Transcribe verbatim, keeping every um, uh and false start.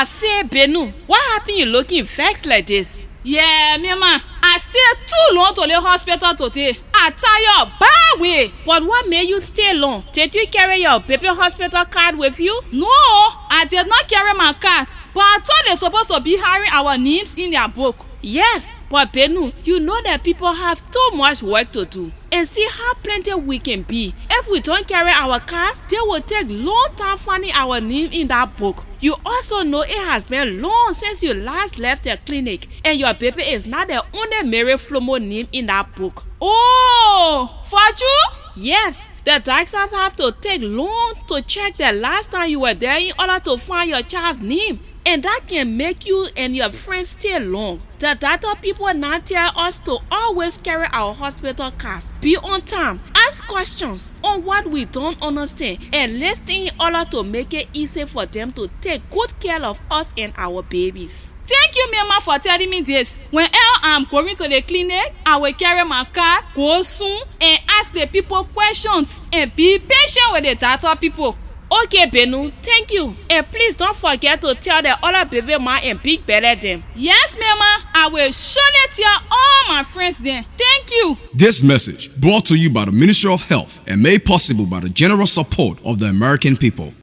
I say, Benu, what happened you looking vexed like this? Yeah, me ma, I stay too long to the hospital today. I tired bad way. But what made you stay long? Did you carry your baby hospital card with you? No, I did not carry my card, but I thought they're supposed to be hiring our names in their book. Yes, but Benu, you know that people have too much work to do. And see how plenty we can be. If we don't carry our cards, they will take long time finding our name in that book. You also know it has been long since you last left the clinic, and your baby is not the only Mary Flomo name in that book. Oh, for you? Yes, the doctors have to take long to check the last time you were there in order to find your child's name. And that can make you and your friends stay long. The doctor people now tell us to always carry our hospital cards, be on time, ask questions on what we don't understand, and listen in order to make it easy for them to take good care of us and our babies. Thank you, Mama, for telling me this. Whenever I'm going to the clinic, I will carry my card, go soon, and ask the people questions, and be patient with the doctor people. Okay, Benu, thank you. And please don't forget to tell the other baby ma and big belly them. Yes, Mama, I will surely tell all my friends then. Thank you. This message brought to you by the Ministry of Health and made possible by the generous support of the American people.